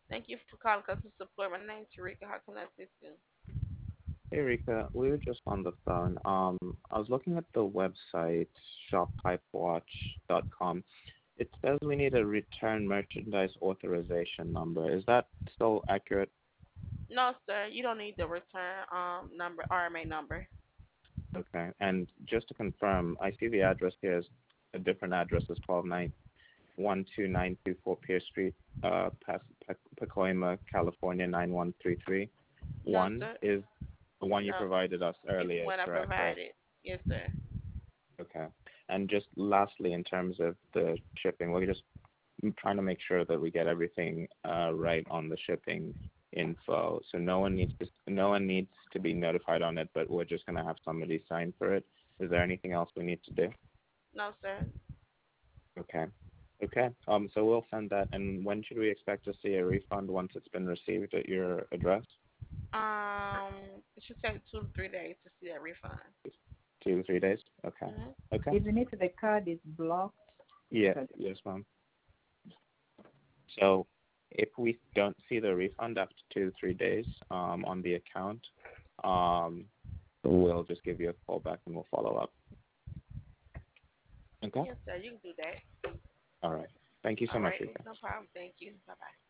Thank you for calling customer support. My name's Tarika. How can I assist you? Hey Rika, we were just on the phone. I was looking at the website shoppipewatch.com. It says we need a return merchandise authorization number. Is that still accurate? No, sir. You don't need the return number, RMA number. Okay. And just to confirm, I see the address here is a different address as 12924 Pierce Street, Pacoima, California 9133. No, One sir. is the one you No, provided us it's earlier, is what I correct, right? provided. Yes, sir. Okay. And just lastly, in terms of the shipping, we're just trying to make sure that we get everything right on the shipping info. So no one needs to be notified on it, but we're just gonna have somebody sign for it. Is there anything else we need to do? No, sir. Okay. Okay. So we'll send that. And when should we expect to see a refund once it's been received at your address? It should take 2 to 3 days to see that refund. 2 to 3 days. Okay. Mhm. Okay. Even if the card is blocked, Yeah. because Yes, ma'am. So if we don't see the refund after 2 to 3 days on the account, um, we'll just give you a call back and we'll follow up. Okay? Yes, sir. You can do that. All right. Thank you so All much, right. Rika. No problem. Thank you. Bye bye.